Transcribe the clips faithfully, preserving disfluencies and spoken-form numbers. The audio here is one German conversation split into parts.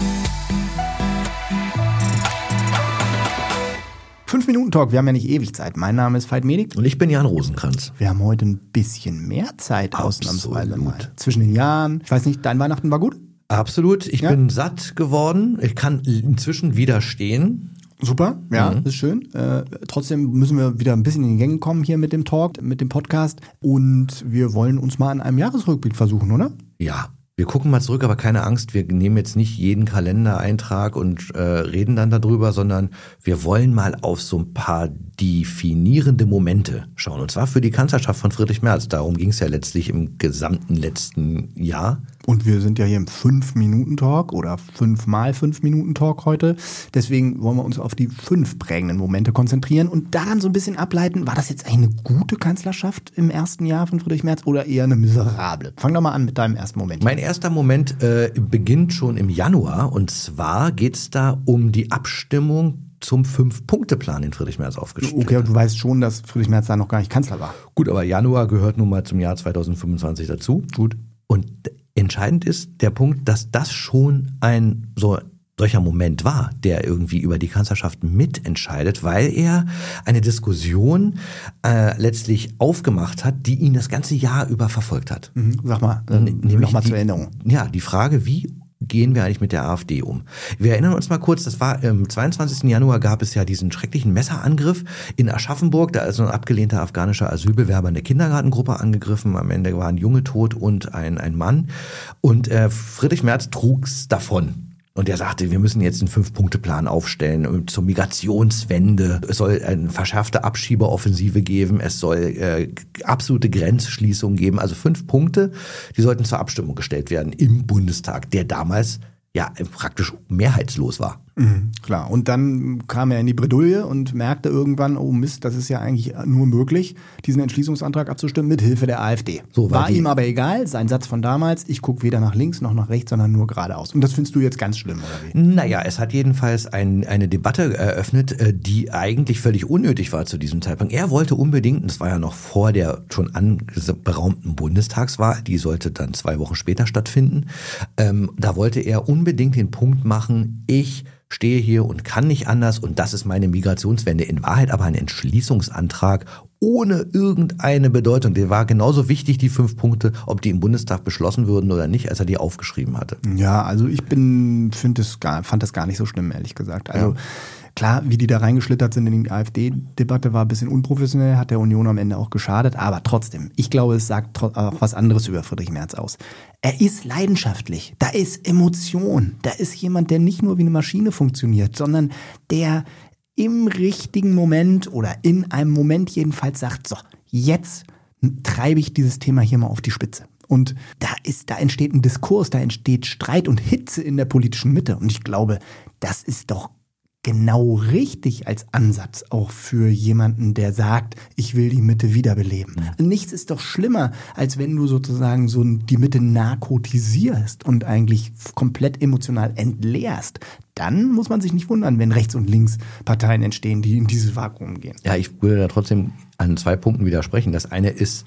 Fünf-Minuten-Talk, wir haben ja nicht ewig Zeit. Mein Name ist Veit Menig. Und ich bin Jan Rosenkranz. Wir haben heute ein bisschen mehr Zeit ausnahmsweise mal. Zwischen den Jahren. Ich weiß nicht, dein Weihnachten war gut? Absolut. Ich ja? bin satt geworden. Ich kann inzwischen widerstehen. Super, ja, mhm. ist schön. Äh, trotzdem müssen wir wieder ein bisschen in die Gänge kommen hier mit dem Talk, mit dem Podcast. Und wir wollen uns mal an einem Jahresrückblick versuchen, oder? Ja. Wir gucken mal zurück, aber keine Angst, wir nehmen jetzt nicht jeden Kalendereintrag und äh, reden dann darüber, sondern wir wollen mal auf so ein paar definierende Momente schauen. Und zwar für die Kanzlerschaft von Friedrich Merz. Darum ging es ja letztlich im gesamten letzten Jahr. Und wir sind ja hier im fünf-Minuten-Talk oder fünf-mal-fünf-Minuten-Talk heute. Deswegen wollen wir uns auf die fünf prägenden Momente konzentrieren und daran so ein bisschen ableiten, war das jetzt eine gute Kanzlerschaft im ersten Jahr von Friedrich Merz oder eher eine miserable? Fang doch mal an mit deinem ersten Moment. Mein erster Moment äh, beginnt schon im Januar und zwar geht es da um die Abstimmung zum Fünf-Punkte-Plan, den Friedrich Merz aufgestellt hat. Okay, aber du weißt schon, dass Friedrich Merz da noch gar nicht Kanzler war. Gut, aber Januar gehört nun mal zum Jahr zweitausendfünfundzwanzig dazu. Gut. Und entscheidend ist der Punkt, dass das schon ein so solcher Moment war, der irgendwie über die Kanzlerschaft mitentscheidet, weil er eine Diskussion äh, letztlich aufgemacht hat, die ihn das ganze Jahr über verfolgt hat. Mhm. Sag mal, äh, nochmal zur Erinnerung. Ja, die Frage, wie gehen wir eigentlich mit der AfD um? Wir erinnern uns mal kurz, das war am zweiundzwanzigsten Januar gab es ja diesen schrecklichen Messerangriff in Aschaffenburg, da ist so ein abgelehnter afghanischer Asylbewerber eine Kindergartengruppe angegriffen, am Ende waren ein Junge tot und ein, ein Mann und äh, Friedrich Merz trug's davon. Und er sagte, wir müssen jetzt einen Fünf-Punkte-Plan aufstellen zur Migrationswende. Es soll eine verschärfte Abschiebeoffensive geben. Es soll äh, absolute Grenzschließungen geben. Also fünf Punkte, die sollten zur Abstimmung gestellt werden im Bundestag, der damals ja praktisch mehrheitslos war. Mhm, klar. Und dann kam er in die Bredouille und merkte irgendwann, oh Mist, das ist ja eigentlich nur möglich, diesen Entschließungsantrag abzustimmen mit Hilfe der AfD. So, war ihm aber egal, sein Satz von damals, ich gucke weder nach links noch nach rechts, sondern nur geradeaus. Und das findest du jetzt ganz schlimm, oder wie? Naja, es hat jedenfalls ein, eine Debatte eröffnet, die eigentlich völlig unnötig war zu diesem Zeitpunkt. Er wollte unbedingt, das war ja noch vor der schon anberaumten Bundestagswahl, die sollte dann zwei Wochen später stattfinden, ähm, da wollte er unbedingt den Punkt machen, ich stehe hier und kann nicht anders und das ist meine Migrationswende. In Wahrheit aber ein Entschließungsantrag ohne irgendeine Bedeutung. Der war genauso wichtig, die fünf Punkte, ob die im Bundestag beschlossen würden oder nicht, als er die aufgeschrieben hatte. Ja, also ich bin, find das gar, fand das gar nicht so schlimm, ehrlich gesagt. Also ja. Klar, wie die da reingeschlittert sind in die AfD-Debatte, war ein bisschen unprofessionell, hat der Union am Ende auch geschadet. Aber trotzdem, ich glaube, es sagt auch was anderes über Friedrich Merz aus. Er ist leidenschaftlich, da ist Emotion, da ist jemand, der nicht nur wie eine Maschine funktioniert, sondern der im richtigen Moment oder in einem Moment jedenfalls sagt, so, jetzt treibe ich dieses Thema hier mal auf die Spitze. Und da ist, da entsteht ein Diskurs, da entsteht Streit und Hitze in der politischen Mitte. Und ich glaube, das ist doch genau richtig als Ansatz auch für jemanden, der sagt, ich will die Mitte wiederbeleben. Mhm. Nichts ist doch schlimmer, als wenn du sozusagen so die Mitte narkotisierst und eigentlich komplett emotional entleerst. Dann muss man sich nicht wundern, wenn rechts und links Parteien entstehen, die in dieses Vakuum gehen. Ja, ich würde da trotzdem an zwei Punkten widersprechen. Das eine ist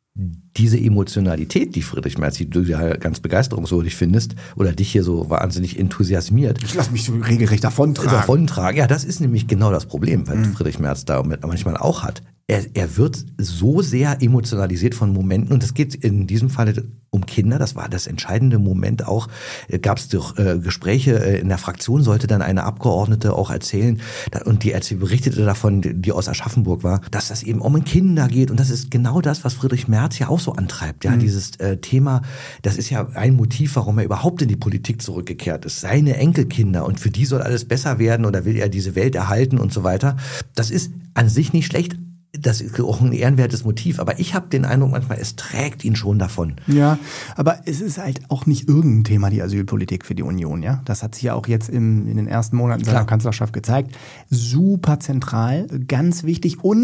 diese Emotionalität, die Friedrich Merz, die du ja ganz begeisterungswürdig findest oder dich hier so wahnsinnig enthusiasmiert. Ich lasse mich so regelrecht davontragen. Davontragen. Ja, das ist nämlich genau das Problem, weil mhm. Friedrich Merz da manchmal auch hat. Er, er wird so sehr emotionalisiert von Momenten und das geht in diesem Falle um Kinder. Das war das entscheidende Moment auch. Gab es doch äh, Gespräche äh, in der Fraktion, sollte dann eine Abgeordnete auch erzählen da, und die, als sie berichtete davon, die, die aus Aschaffenburg war, dass das eben um Kinder geht und das ist genau das, was Friedrich Merz ja auch so antreibt. Ja, mhm. dieses äh, Thema, das ist ja ein Motiv, warum er überhaupt in die Politik zurückgekehrt ist. Seine Enkelkinder und für die soll alles besser werden oder will er diese Welt erhalten und so weiter. Das ist an sich nicht schlecht. Das ist auch ein ehrenwertes Motiv, aber ich habe den Eindruck manchmal, es trägt ihn schon davon. Ja, aber es ist halt auch nicht irgendein Thema, die Asylpolitik für die Union, ja. Das hat sich ja auch jetzt im, in den ersten Monaten seiner Kanzlerschaft gezeigt. Super zentral, ganz wichtig und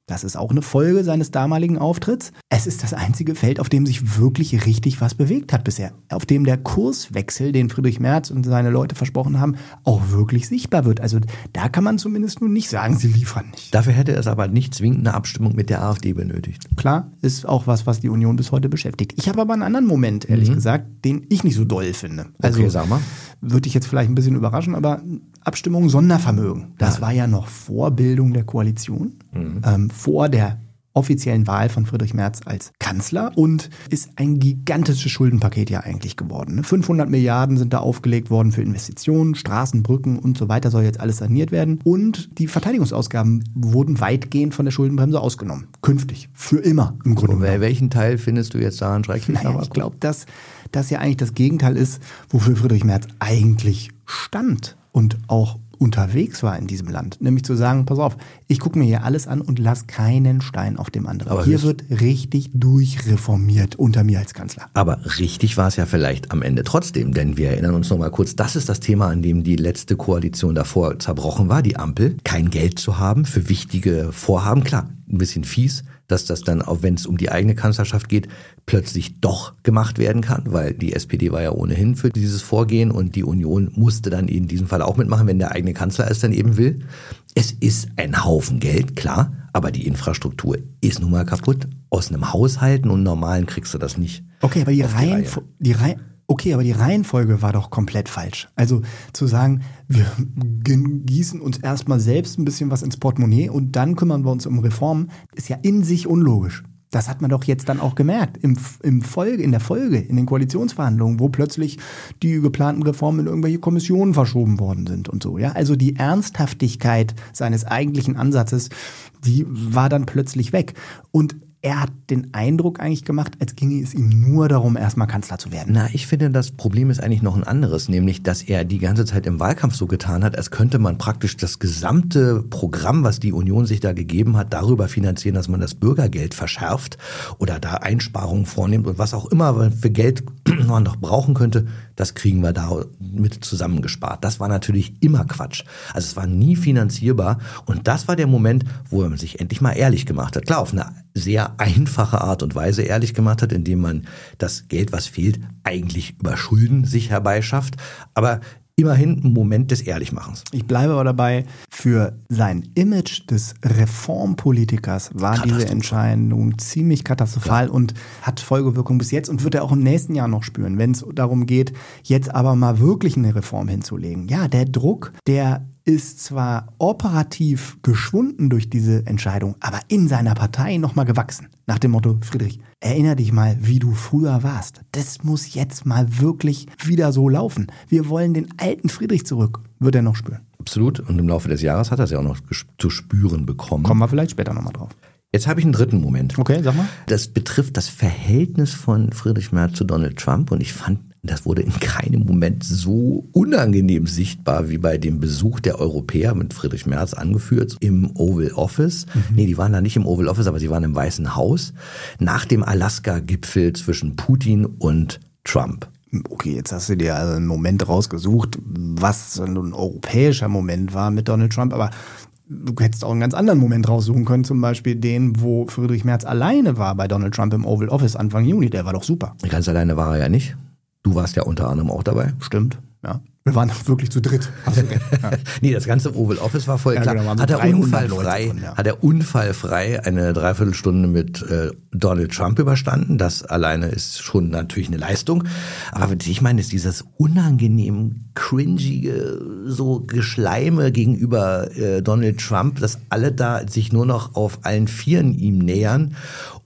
Das ist auch eine Folge seines damaligen Auftritts. Es ist das einzige Feld, auf dem sich wirklich richtig was bewegt hat bisher. Auf dem der Kurswechsel, den Friedrich Merz und seine Leute versprochen haben, auch wirklich sichtbar wird. Also da kann man zumindest nun nicht sagen, sie liefern nicht. Dafür hätte es aber nicht zwingend eine Abstimmung mit der AfD benötigt. Klar, ist auch was, was die Union bis heute beschäftigt. Ich habe aber einen anderen Moment, ehrlich mhm. gesagt, den ich nicht so doll finde. Also, okay, sag mal. Würde ich jetzt vielleicht ein bisschen überraschen, aber Abstimmung Sondervermögen. Das ja. war ja noch vor Bildung der Koalition, mhm. ähm, vor der offiziellen Wahl von Friedrich Merz als Kanzler und ist ein gigantisches Schuldenpaket ja eigentlich geworden. fünfhundert Milliarden sind da aufgelegt worden für Investitionen, Straßen, Brücken und so weiter soll jetzt alles saniert werden. Und die Verteidigungsausgaben wurden weitgehend von der Schuldenbremse ausgenommen. Künftig. Für immer im Grunde. Und welchen Teil findest du jetzt daran schrecklich? Naja, ich glaube, dass das ja eigentlich das Gegenteil ist, wofür Friedrich Merz eigentlich stand und auch unterwegs war in diesem Land. Nämlich zu sagen, pass auf, ich gucke mir hier alles an und lass keinen Stein auf dem anderen. Aber hier wird richtig durchreformiert unter mir als Kanzler. Aber richtig war es ja vielleicht am Ende trotzdem, denn wir erinnern uns noch mal kurz, das ist das Thema, an dem die letzte Koalition davor zerbrochen war, die Ampel. Kein Geld zu haben für wichtige Vorhaben. Klar, ein bisschen fies, dass das dann, auch wenn es um die eigene Kanzlerschaft geht, plötzlich doch gemacht werden kann, weil die S P D war ja ohnehin für dieses Vorgehen und die Union musste dann in diesem Fall auch mitmachen, wenn der eigene Kanzler es dann eben will. Es ist ein Haufen Geld, klar, aber die Infrastruktur ist nun mal kaputt. Aus einem Haushalten und normalen kriegst du das nicht. Okay, aber die Reihen, die Reihe. Okay, aber die Reihenfolge war doch komplett falsch. Also zu sagen, wir gießen uns erstmal selbst ein bisschen was ins Portemonnaie und dann kümmern wir uns um Reformen, ist ja in sich unlogisch. Das hat man doch jetzt dann auch gemerkt im, im Folge, in der Folge, in den Koalitionsverhandlungen, wo plötzlich die geplanten Reformen in irgendwelche Kommissionen verschoben worden sind und so. Ja, also die Ernsthaftigkeit seines eigentlichen Ansatzes, die war dann plötzlich weg. Und er hat den Eindruck eigentlich gemacht, als ginge es ihm nur darum, erstmal Kanzler zu werden. Na, ich finde, das Problem ist eigentlich noch ein anderes, nämlich, dass er die ganze Zeit im Wahlkampf so getan hat, als könnte man praktisch das gesamte Programm, was die Union sich da gegeben hat, darüber finanzieren, dass man das Bürgergeld verschärft oder da Einsparungen vornimmt und was auch immer für Geld man noch brauchen könnte, das kriegen wir da mit zusammengespart. Das war natürlich immer Quatsch. Also es war nie finanzierbar und das war der Moment, wo man sich endlich mal ehrlich gemacht hat. Klar, auf eine sehr einfache Art und Weise ehrlich gemacht hat, indem man das Geld, was fehlt, eigentlich über Schulden sich herbeischafft. Aber immerhin ein Moment des Ehrlichmachens. Ich bleibe aber dabei, für sein Image des Reformpolitikers war diese Entscheidung ziemlich katastrophal ja. und hat Folgewirkung bis jetzt und wird er auch im nächsten Jahr noch spüren, wenn es darum geht, jetzt aber mal wirklich eine Reform hinzulegen. Ja, der Druck, der ist zwar operativ geschwunden durch diese Entscheidung, aber in seiner Partei nochmal gewachsen. Nach dem Motto, Friedrich, erinner dich mal, wie du früher warst. Das muss jetzt mal wirklich wieder so laufen. Wir wollen den alten Friedrich zurück. Wird er noch spüren. Absolut. Und im Laufe des Jahres hat er es ja auch noch zu spüren bekommen. Kommen wir vielleicht später nochmal drauf. Jetzt habe ich einen dritten Moment. Okay, sag mal. Das betrifft das Verhältnis von Friedrich Merz zu Donald Trump. Und ich fand, das wurde in keinem Moment so unangenehm sichtbar wie bei dem Besuch der Europäer mit Friedrich Merz angeführt im Oval Office. Mhm. Nee, die waren da nicht im Oval Office, aber sie waren im Weißen Haus. Nach dem Alaska-Gipfel zwischen Putin und Trump. Okay, jetzt hast du dir also einen Moment rausgesucht, was ein europäischer Moment war mit Donald Trump, aber du hättest auch einen ganz anderen Moment raussuchen können, zum Beispiel den, wo Friedrich Merz alleine war bei Donald Trump im Oval Office Anfang Juni. Der war doch super. Ganz alleine war er ja nicht. Du warst ja unter anderem auch dabei. Stimmt, ja. Wir waren wirklich zu dritt. Hast du recht, ja. Nee, das ganze Oval Office war voll ja, klar. Genau, so hat, er unfallfrei, drin, ja. hat er unfallfrei eine Dreiviertelstunde mit äh, Donald Trump überstanden. Das alleine ist schon natürlich eine Leistung. Aber ich meine, ist dieses unangenehm cringige so Geschleime gegenüber äh, Donald Trump, dass alle da sich nur noch auf allen Vieren ihm nähern,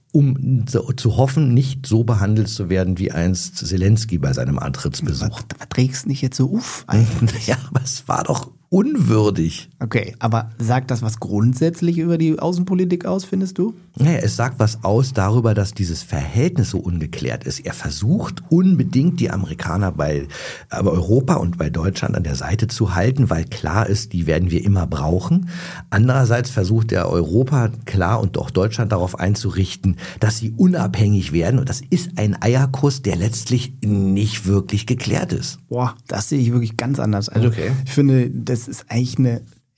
um so, zu hoffen, nicht so behandelt zu werden wie einst Zelensky bei seinem Antrittsbesuch. Was, was trägst du nicht jetzt so uff eigentlich? Ja, aber es war doch unwürdig. Okay, aber sagt das was grundsätzlich über die Außenpolitik aus, findest du? Naja, es sagt was aus darüber, dass dieses Verhältnis so ungeklärt ist. Er versucht unbedingt, die Amerikaner bei aber Europa und bei Deutschland an der Seite zu halten, weil klar ist, die werden wir immer brauchen. Andererseits versucht er Europa klar und auch Deutschland darauf einzurichten, dass sie unabhängig werden. Und das ist ein Eierkuss, der letztlich nicht wirklich geklärt ist. Boah, das sehe ich wirklich ganz anders. Also okay. Ich finde, das ist eigentlich eine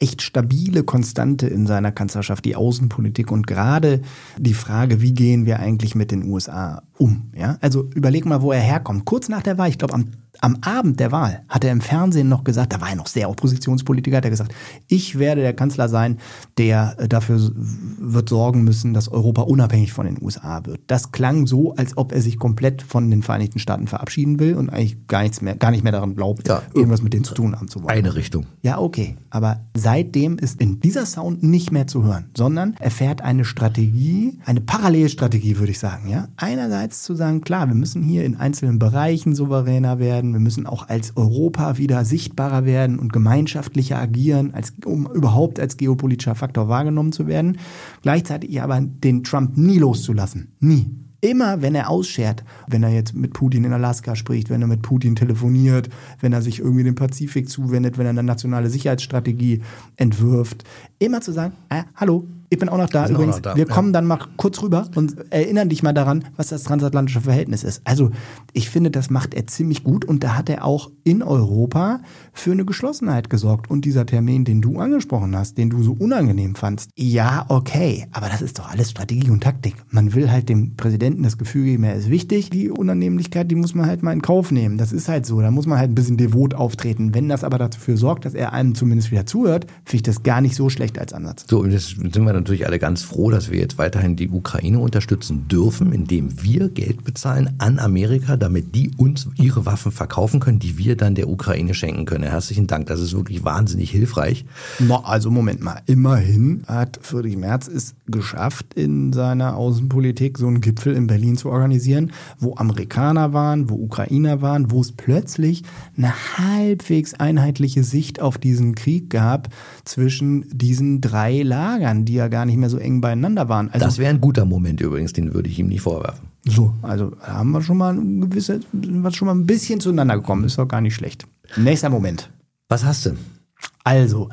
echt stabile Konstante in seiner Kanzlerschaft, die Außenpolitik und gerade die Frage, wie gehen wir eigentlich mit den U S A um? Ja? Also überleg mal, wo er herkommt. Kurz nach der Wahl, ich glaube am, am Abend der Wahl, hat er im Fernsehen noch gesagt, da war er noch sehr Oppositionspolitiker, hat er gesagt, ich werde der Kanzler sein, der dafür wird sorgen müssen, dass Europa unabhängig von den U S A wird. Das klang so, als ob er sich komplett von den Vereinigten Staaten verabschieden will und eigentlich gar nichts mehr, gar nicht mehr daran glaubt, ja, irgendwas mit denen zu tun haben zu wollen. Eine Richtung. Ja, okay. Aber seitdem ist in dieser Sound nicht mehr zu hören, sondern er fährt eine Strategie, eine Parallelstrategie, würde ich sagen. Ja? Einerseits zu sagen, klar, wir müssen hier in einzelnen Bereichen souveräner werden, wir müssen auch als Europa wieder sichtbarer werden und gemeinschaftlicher agieren, als, um überhaupt als geopolitischer Faktor wahrgenommen zu werden. Gleichzeitig aber den Trump nie loszulassen. Nie. Immer, wenn er ausschert, wenn er jetzt mit Putin in Alaska spricht, wenn er mit Putin telefoniert, wenn er sich irgendwie dem Pazifik zuwendet, wenn er eine nationale Sicherheitsstrategie entwirft, immer zu sagen, äh, hallo, ich bin auch noch da. Übrigens, noch da. Wir ja. kommen dann mal kurz rüber und erinnern dich mal daran, was das transatlantische Verhältnis ist. Also ich finde, das macht er ziemlich gut und da hat er auch in Europa für eine Geschlossenheit gesorgt. Und dieser Termin, den du angesprochen hast, den du so unangenehm fandst, ja, okay, aber das ist doch alles Strategie und Taktik. Man will halt dem Präsidenten das Gefühl geben, er ist wichtig. Die Unannehmlichkeit, die muss man halt mal in Kauf nehmen. Das ist halt so, da muss man halt ein bisschen devot auftreten. Wenn das aber dafür sorgt, dass er einem zumindest wieder zuhört, finde ich das gar nicht so schlecht als Ansatz. So, und jetzt sind wir natürlich alle ganz froh, dass wir jetzt weiterhin die Ukraine unterstützen dürfen, indem wir Geld bezahlen an Amerika, damit die uns ihre Waffen verkaufen können, die wir dann der Ukraine schenken können. Herzlichen Dank, das ist wirklich wahnsinnig hilfreich. No, also Moment mal, immerhin hat Friedrich Merz es geschafft, in seiner Außenpolitik so einen Gipfel in Berlin zu organisieren, wo Amerikaner waren, wo Ukrainer waren, wo es plötzlich eine halbwegs einheitliche Sicht auf diesen Krieg gab zwischen diesen drei Lagern, die ja gar nicht mehr so eng beieinander waren. Also, das wäre ein guter Moment übrigens, den würde ich ihm nicht vorwerfen. So, also haben wir schon mal ein gewisse, sind wir schon mal ein bisschen zueinander gekommen, ist doch gar nicht schlecht. Nächster Moment. Was hast du? Also,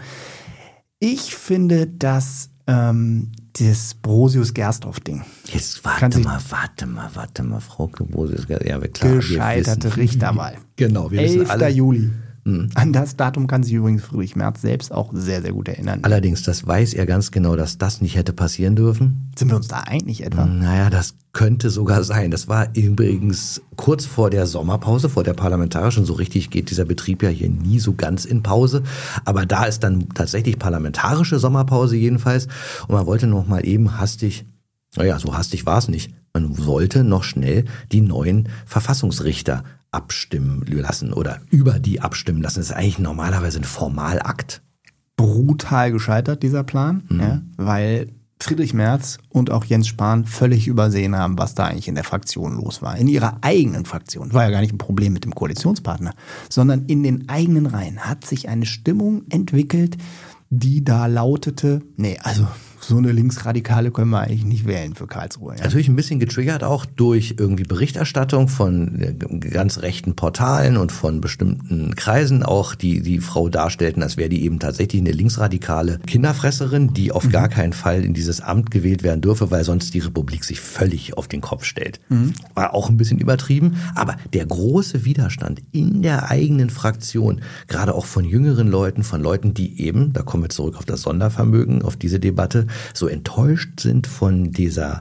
ich finde, dass ähm, das Brosius-Gersdorf-Ding. Jetzt warte mal, warte mal, warte mal, Frau Brosius-Gersdorf. Ja, klar, gescheiterte Richterwahl. Genau, wir wissen alle. elfter Juli. An das Datum kann sich übrigens Friedrich Merz selbst auch sehr, sehr gut erinnern. Allerdings, das weiß er ganz genau, dass das nicht hätte passieren dürfen. Sind wir uns da einig etwa? Naja, das könnte sogar sein. Das war übrigens kurz vor der Sommerpause, vor der parlamentarischen. So richtig geht dieser Betrieb ja hier nie so ganz in Pause. Aber da ist dann tatsächlich parlamentarische Sommerpause jedenfalls. Und man wollte noch mal eben hastig, naja, so hastig war es nicht. Man wollte noch schnell die neuen Verfassungsrichter abstimmen lassen oder über die abstimmen lassen. Das ist eigentlich normalerweise ein Formalakt. Brutal gescheitert, dieser Plan, mhm. ja, weil Friedrich Merz und auch Jens Spahn völlig übersehen haben, was da eigentlich in der Fraktion los war. In ihrer eigenen Fraktion. War ja gar nicht ein Problem mit dem Koalitionspartner, sondern in den eigenen Reihen hat sich eine Stimmung entwickelt, die da lautete, nee, also so eine Linksradikale können wir eigentlich nicht wählen für Karlsruhe. Ja? Natürlich ein bisschen getriggert auch durch irgendwie Berichterstattung von ganz rechten Portalen und von bestimmten Kreisen auch, die die Frau darstellten, als wäre die eben tatsächlich eine linksradikale Kinderfresserin, die auf mhm. gar keinen Fall in dieses Amt gewählt werden dürfe, weil sonst die Republik sich völlig auf den Kopf stellt. Mhm. War auch ein bisschen übertrieben, aber der große Widerstand in der eigenen Fraktion, gerade auch von jüngeren Leuten, von Leuten, die eben, da kommen wir zurück auf das Sondervermögen, auf diese Debatte, so enttäuscht sind von dieser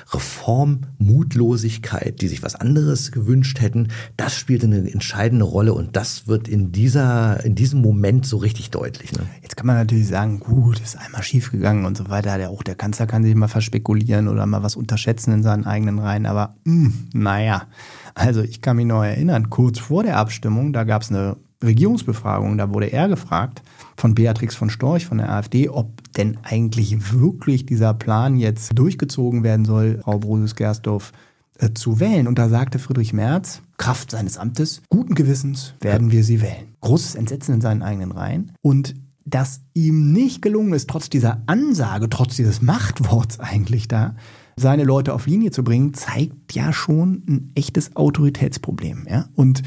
Reformmutlosigkeit, die sich was anderes gewünscht hätten, das spielt eine entscheidende Rolle und das wird in dieser, in diesem Moment so richtig deutlich. Ne? Jetzt kann man natürlich sagen, gut, ist einmal schiefgegangen und so weiter. Der, auch der Kanzler kann sich mal verspekulieren oder mal was unterschätzen in seinen eigenen Reihen, aber mh, naja, also ich kann mich noch erinnern, kurz vor der Abstimmung, da gab es eine Regierungsbefragung, da wurde er gefragt von Beatrix von Storch von der AfD, ob denn eigentlich wirklich dieser Plan jetzt durchgezogen werden soll, Frau Brosius-Gersdorf äh, zu wählen. Und da sagte Friedrich Merz, Kraft seines Amtes, guten Gewissens werden wir sie wählen. Großes Entsetzen in seinen eigenen Reihen. Und dass ihm nicht gelungen ist, trotz dieser Ansage, trotz dieses Machtworts eigentlich da, seine Leute auf Linie zu bringen, zeigt ja schon ein echtes Autoritätsproblem. Ja? Und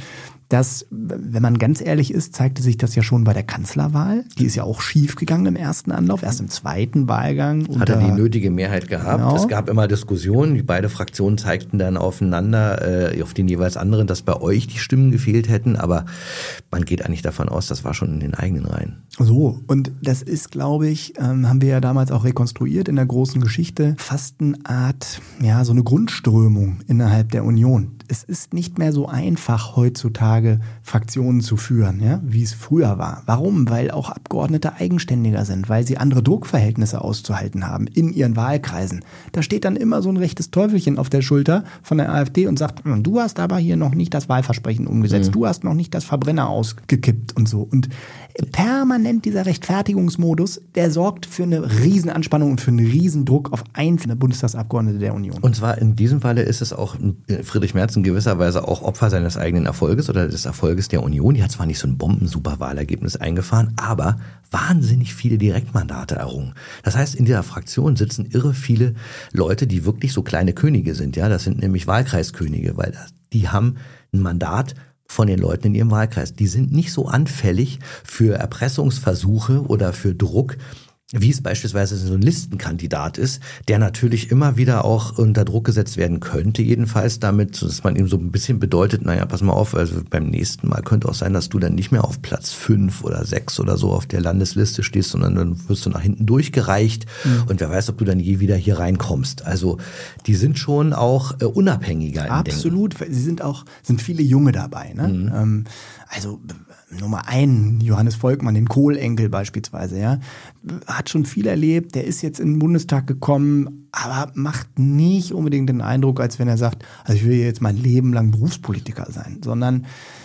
Das, wenn man ganz ehrlich ist, zeigte sich das ja schon bei der Kanzlerwahl. Die ist ja auch schief gegangen im ersten Anlauf, erst im zweiten Wahlgang. Hat er die nötige Mehrheit gehabt. Genau. Es gab immer Diskussionen, die beide Fraktionen zeigten dann aufeinander, äh, auf den jeweils anderen, dass bei euch die Stimmen gefehlt hätten, aber man geht eigentlich davon aus, das war schon in den eigenen Reihen. So, und das ist, glaube ich, ähm, haben wir ja damals auch rekonstruiert in der großen Geschichte, fast eine Art, ja, so eine Grundströmung innerhalb der Union. Es ist nicht mehr so einfach heutzutage Fraktionen zu führen, ja, wie es früher war. Warum? Weil auch Abgeordnete eigenständiger sind, weil sie andere Druckverhältnisse auszuhalten haben in ihren Wahlkreisen. Da steht dann immer so ein rechtes Teufelchen auf der Schulter von der AfD und sagt, du hast aber hier noch nicht das Wahlversprechen umgesetzt, mhm. du hast noch nicht das Verbrenner ausgekippt und so. Und permanent dieser Rechtfertigungsmodus, der sorgt für eine Riesenanspannung und für einen Riesendruck auf einzelne Bundestagsabgeordnete der Union. Und zwar in diesem Falle ist es auch Friedrich Merz in gewisser Weise auch Opfer seines eigenen Erfolges oder des Erfolges der Union. Die hat zwar nicht so ein bombensuper Wahlergebnis eingefahren, aber wahnsinnig viele Direktmandate errungen. Das heißt, in dieser Fraktion sitzen irre viele Leute, die wirklich so kleine Könige sind. Ja, das sind nämlich Wahlkreiskönige, weil die haben ein Mandat von den Leuten in ihrem Wahlkreis. Die sind nicht so anfällig für Erpressungsversuche oder für Druck, wie es beispielsweise so ein Listenkandidat ist, der natürlich immer wieder auch unter Druck gesetzt werden könnte, jedenfalls damit, dass man ihm so ein bisschen bedeutet, naja, pass mal auf, also beim nächsten Mal könnte auch sein, dass du dann nicht mehr auf Platz fünf oder sechs oder so auf der Landesliste stehst, sondern dann wirst du nach hinten durchgereicht mhm. und wer weiß, ob du dann je wieder hier reinkommst. Also die sind schon auch äh, unabhängiger im Denken. Absolut, sie sind auch, sind viele Junge dabei, ne? Mhm. Ähm, also Nummer ein, Johannes Volkmann, den Kohlenenkel beispielsweise, ja, hat schon viel erlebt, der ist jetzt in den Bundestag gekommen, aber macht nicht unbedingt den Eindruck, als wenn er sagt, also ich will jetzt mein Leben lang Berufspolitiker sein, sondern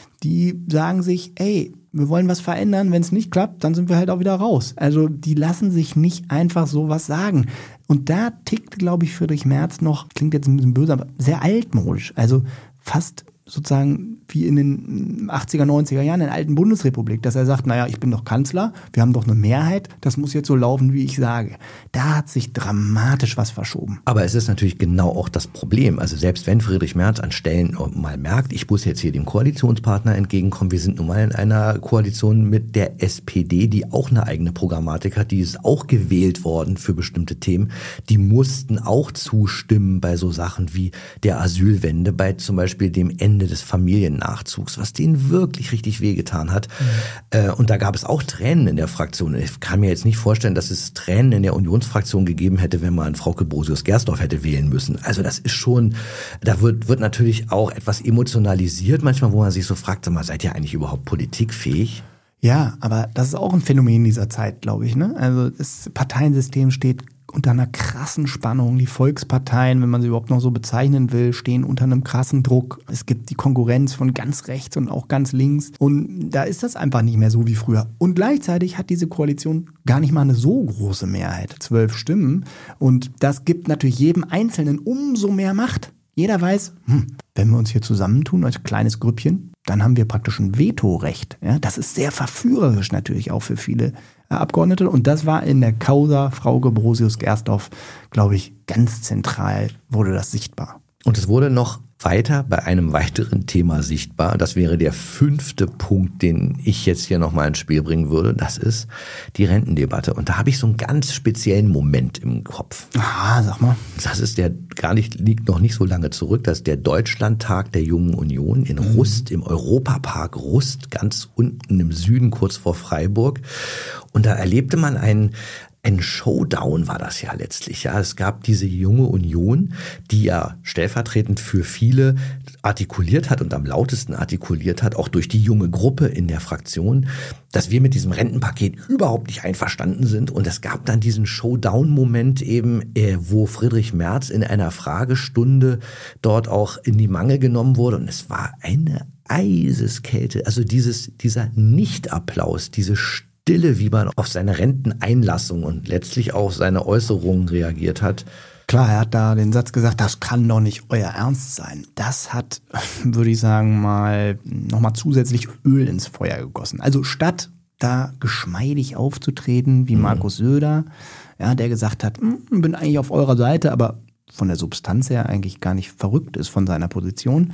die sagen sich, ey, wir wollen was verändern, wenn es nicht klappt, dann sind wir halt auch wieder raus. Also die lassen sich nicht einfach sowas sagen. Und da tickt, glaube ich, Friedrich Merz noch, klingt jetzt ein bisschen böse, aber sehr altmodisch, also fast sozusagen wie in den achtziger, neunziger Jahren in der alten Bundesrepublik, dass er sagt, naja, ich bin doch Kanzler, wir haben doch eine Mehrheit, das muss jetzt so laufen, wie ich sage. Da hat sich dramatisch was verschoben. Aber es ist natürlich genau auch das Problem. Also selbst wenn Friedrich Merz an Stellen mal merkt, ich muss jetzt hier dem Koalitionspartner entgegenkommen, wir sind nun mal in einer Koalition mit der S P D, die auch eine eigene Programmatik hat, die ist auch gewählt worden für bestimmte Themen, die mussten auch zustimmen bei so Sachen wie der Asylwende, bei zum Beispiel dem Ende des Familiennachzugs, was denen wirklich richtig wehgetan hat. Mhm. Und da gab es auch Tränen in der Fraktion. Ich kann mir jetzt nicht vorstellen, dass es Tränen in der Unionsfraktion gegeben hätte, wenn man Frauke Brosius-Gersdorf hätte wählen müssen. Also das ist schon, da wird, wird natürlich auch etwas emotionalisiert manchmal, wo man sich so fragt, sag mal, seid ihr eigentlich überhaupt politikfähig? Ja, aber das ist auch ein Phänomen dieser Zeit, glaube ich, ne? Also das Parteiensystem steht unter einer krassen Spannung. Die Volksparteien, wenn man sie überhaupt noch so bezeichnen will, stehen unter einem krassen Druck. Es gibt die Konkurrenz von ganz rechts und auch ganz links. Und da ist das einfach nicht mehr so wie früher. Und gleichzeitig hat diese Koalition gar nicht mal eine so große Mehrheit. Zwölf Stimmen. Und das gibt natürlich jedem Einzelnen umso mehr Macht. Jeder weiß, hm, wenn wir uns hier zusammentun als kleines Grüppchen, dann haben wir praktisch ein Vetorecht. Ja, das ist sehr verführerisch natürlich auch für viele Abgeordnete. Und das war in der Causa Frauke Brosius-Gersdorf, glaube ich, ganz zentral wurde das sichtbar. Und es wurde noch weiter bei einem weiteren Thema sichtbar. Das wäre der fünfte Punkt, den ich jetzt hier nochmal ins Spiel bringen würde. Das ist die Rentendebatte. Und da habe ich so einen ganz speziellen Moment im Kopf. Ah, sag mal. Das ist der, gar nicht, liegt noch nicht so lange zurück. Das ist der Deutschlandtag der Jungen Union in Rust, mhm. im Europapark Rust, ganz unten im Süden, kurz vor Freiburg. Und da erlebte man einen Ein Showdown war das ja letztlich. Ja, es gab diese junge Union, die ja stellvertretend für viele artikuliert hat und am lautesten artikuliert hat, auch durch die junge Gruppe in der Fraktion, dass wir mit diesem Rentenpaket überhaupt nicht einverstanden sind. Und es gab dann diesen Showdown-Moment eben, wo Friedrich Merz in einer Fragestunde dort auch in die Mangel genommen wurde. Und es war eine Eiseskälte. Also dieses, dieser Nicht-Applaus, diese Stille, wie man auf seine Renteneinlassung und letztlich auch seine Äußerungen reagiert hat. Klar, er hat da den Satz gesagt, das kann doch nicht euer Ernst sein. Das hat, würde ich sagen, mal nochmal zusätzlich Öl ins Feuer gegossen. Also statt da geschmeidig aufzutreten wie Markus Söder, ja, der gesagt hat, bin eigentlich auf eurer Seite, aber von der Substanz her eigentlich gar nicht verrückt ist von seiner Position,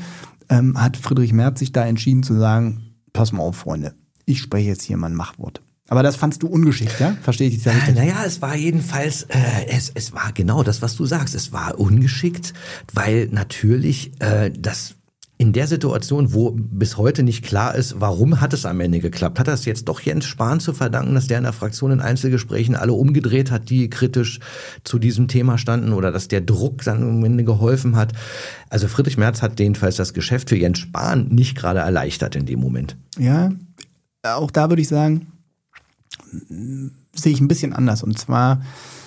ähm, hat Friedrich Merz sich da entschieden zu sagen, pass mal auf, Freunde, ich spreche jetzt hier mal ein Machtwort. Aber das fandst du ungeschickt, ja? Verstehe ich dich da richtig? Naja, es war jedenfalls, äh, es, es war genau das, was du sagst. Es war ungeschickt, weil natürlich äh, das in der Situation, wo bis heute nicht klar ist, warum hat es am Ende geklappt, hat das jetzt doch Jens Spahn zu verdanken, dass der in der Fraktion in Einzelgesprächen alle umgedreht hat, die kritisch zu diesem Thema standen, oder dass der Druck dann am Ende geholfen hat. Also Friedrich Merz hat jedenfalls das Geschäft für Jens Spahn nicht gerade erleichtert in dem Moment. Ja, auch da würde ich sagen, sehe ich ein bisschen anders. Und zwar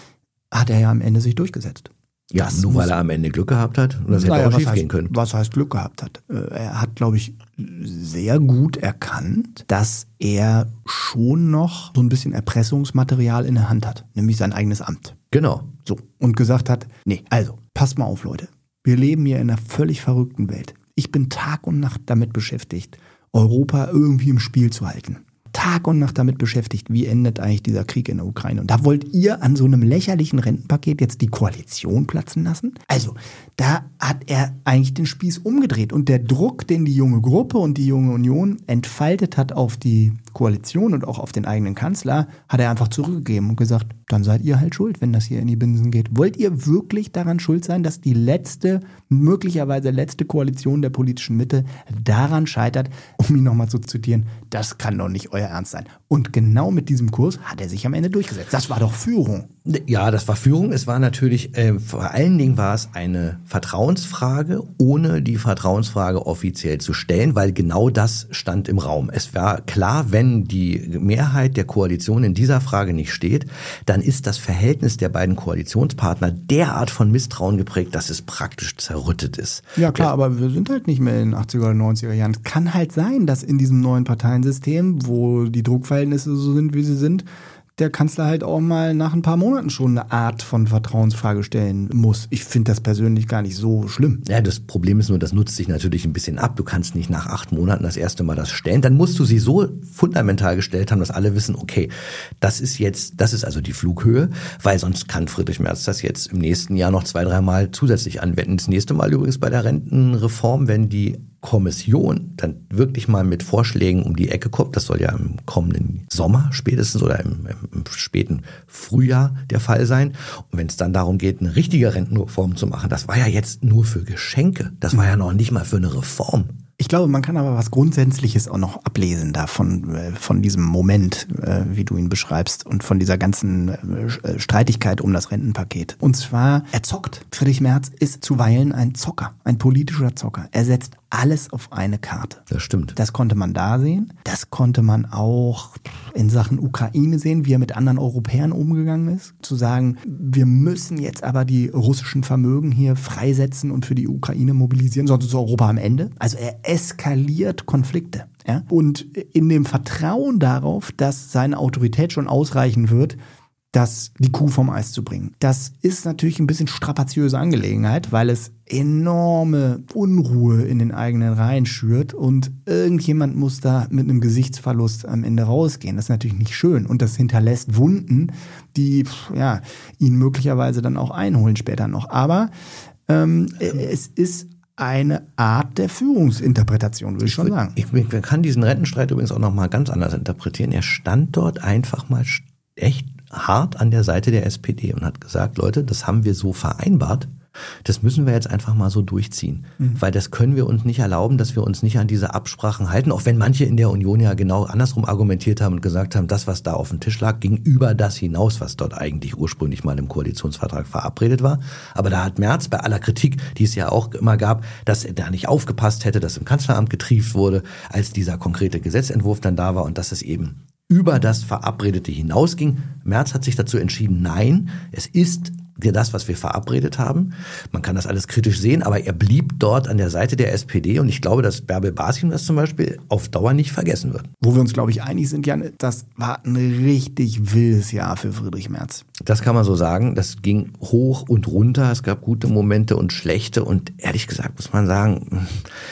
hat er ja am Ende sich durchgesetzt. Ja, das nur weil er am Ende Glück gehabt hat. Und das hätte naja, auch schief heißt, gehen können. Was heißt Glück gehabt hat? Er hat, glaube ich, sehr gut erkannt, dass er schon noch so ein bisschen Erpressungsmaterial in der Hand hat. Nämlich sein eigenes Amt. Genau. So. Und gesagt hat, nee, also, passt mal auf, Leute. Wir leben hier in einer völlig verrückten Welt. Ich bin Tag und Nacht damit beschäftigt, Europa irgendwie im Spiel zu halten. Tag und Nacht damit beschäftigt, wie endet eigentlich dieser Krieg in der Ukraine. Und da wollt ihr an so einem lächerlichen Rentenpaket jetzt die Koalition platzen lassen? Also, da hat er eigentlich den Spieß umgedreht. Und der Druck, den die junge Gruppe und die junge Union entfaltet hat auf die Koalition und auch auf den eigenen Kanzler, hat er einfach zurückgegeben und gesagt, dann seid ihr halt schuld, wenn das hier in die Binsen geht. Wollt ihr wirklich daran schuld sein, dass die letzte, möglicherweise letzte Koalition der politischen Mitte daran scheitert, um ihn nochmal zu zitieren, das kann doch nicht euer Ernst sein. Und genau mit diesem Kurs hat er sich am Ende durchgesetzt. Das war doch Führung. Ja, das war Führung. Es war natürlich, äh, vor allen Dingen war es eine Vertrauensfrage, ohne die Vertrauensfrage offiziell zu stellen, weil genau das stand im Raum. Es war klar, wenn die Mehrheit der Koalition in dieser Frage nicht steht, dann ist das Verhältnis der beiden Koalitionspartner derart von Misstrauen geprägt, dass es praktisch zerrüttet ist. Ja klar, aber wir sind halt nicht mehr in den achtziger oder neunziger Jahren. Es kann halt sein, dass in diesem neuen Parteiensystem, wo die Druckverhältnisse so sind, wie sie sind, der Kanzler halt auch mal nach ein paar Monaten schon eine Art von Vertrauensfrage stellen muss. Ich finde das persönlich gar nicht so schlimm. Ja, das Problem ist nur, das nutzt sich natürlich ein bisschen ab. Du kannst nicht nach acht Monaten das erste Mal das stellen. Dann musst du sie so fundamental gestellt haben, dass alle wissen, okay, das ist jetzt, das ist also die Flughöhe, weil sonst kann Friedrich Merz das jetzt im nächsten Jahr noch zwei, dreimal zusätzlich anwenden. Das nächste Mal übrigens bei der Rentenreform, wenn die Kommission dann wirklich mal mit Vorschlägen um die Ecke kommt, das soll ja im kommenden Sommer spätestens oder im, im späten Frühjahr der Fall sein. Und wenn es dann darum geht, eine richtige Rentenreform zu machen, das war ja jetzt nur für Geschenke, das war ja noch nicht mal für eine Reform. Ich glaube, man kann aber was Grundsätzliches auch noch ablesen davon, von diesem Moment, wie du ihn beschreibst, und von dieser ganzen Streitigkeit um das Rentenpaket. Und zwar, er zockt. Friedrich Merz ist zuweilen ein Zocker, ein politischer Zocker. Er setzt alles auf eine Karte. Das stimmt. Das konnte man da sehen. Das konnte man auch in Sachen Ukraine sehen, wie er mit anderen Europäern umgegangen ist. Zu sagen, wir müssen jetzt aber die russischen Vermögen hier freisetzen und für die Ukraine mobilisieren, sonst ist Europa am Ende. Also er eskaliert Konflikte. Ja? Und in dem Vertrauen darauf, dass seine Autorität schon ausreichen wird, das die Kuh vom Eis zu bringen. Das ist natürlich ein bisschen strapaziöse Angelegenheit, weil es enorme Unruhe in den eigenen Reihen schürt und irgendjemand muss da mit einem Gesichtsverlust am Ende rausgehen. Das ist natürlich nicht schön und das hinterlässt Wunden, die ja, ihn möglicherweise dann auch einholen später noch. Aber ähm, es ist eine Art der Führungsinterpretation, würde ich schon sagen. Ich, ich kann diesen Rentenstreit übrigens auch noch mal ganz anders interpretieren. Er stand dort einfach mal echt hart an der Seite der S P D und hat gesagt, Leute, das haben wir so vereinbart, das müssen wir jetzt einfach mal so durchziehen. Mhm. Weil das können wir uns nicht erlauben, dass wir uns nicht an diese Absprachen halten, auch wenn manche in der Union ja genau andersrum argumentiert haben und gesagt haben, das, was da auf dem Tisch lag, ging über das hinaus, was dort eigentlich ursprünglich mal im Koalitionsvertrag verabredet war. Aber da hat Merz bei aller Kritik, die es ja auch immer gab, dass er da nicht aufgepasst hätte, dass im Kanzleramt getrieft wurde, als dieser konkrete Gesetzentwurf dann da war und dass es eben über das Verabredete hinausging. Merz hat sich dazu entschieden, nein, es ist das, was wir verabredet haben. Man kann das alles kritisch sehen, aber er blieb dort an der Seite der S P D und ich glaube, dass Bärbel Basim das zum Beispiel auf Dauer nicht vergessen wird. Wo wir uns, glaube ich, einig sind, Jan, das war ein richtig wildes Jahr für Friedrich Merz. Das kann man so sagen. Das ging hoch und runter. Es gab gute Momente und schlechte und ehrlich gesagt muss man sagen,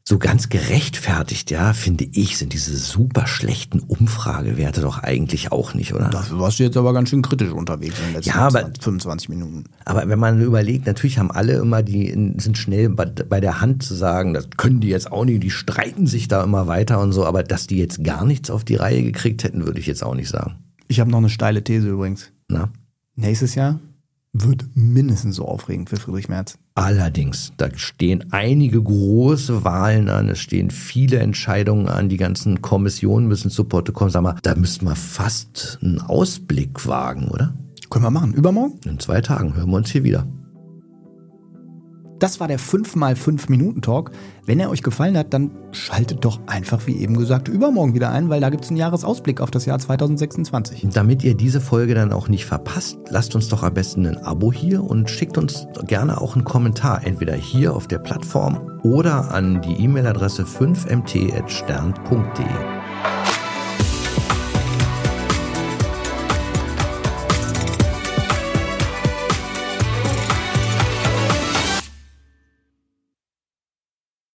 so ganz gerechtfertigt, ja, finde ich, sind diese super schlechten Umfragewerte doch eigentlich auch nicht, oder? Da warst du jetzt aber ganz schön kritisch unterwegs in den letzten ja, aber, fünfundzwanzig Minuten. Aber wenn man überlegt, natürlich haben alle immer die, sind schnell bei, bei der Hand zu sagen, das können die jetzt auch nicht, die streiten sich da immer weiter und so, aber dass die jetzt gar nichts auf die Reihe gekriegt hätten, würde ich jetzt auch nicht sagen. Ich habe noch eine steile These übrigens. Na? Nächstes Jahr wird mindestens so aufregend für Friedrich Merz. Allerdings, da stehen einige große Wahlen an, es stehen viele Entscheidungen an, die ganzen Kommissionen müssen zu Potte kommen. Sag mal, da müssten wir fast einen Ausblick wagen, oder? Können wir machen. Übermorgen? In zwei Tagen hören wir uns hier wieder. Das war der fünf mal fünf Minuten Talk. Wenn er euch gefallen hat, dann schaltet doch einfach, wie eben gesagt, übermorgen wieder ein, weil da gibt es einen Jahresausblick auf das Jahr zweitausendsechsundzwanzig. Damit ihr diese Folge dann auch nicht verpasst, lasst uns doch am besten ein Abo hier und schickt uns gerne auch einen Kommentar, entweder hier auf der Plattform oder an die E-Mail-Adresse fünf m t at stern punkt d e.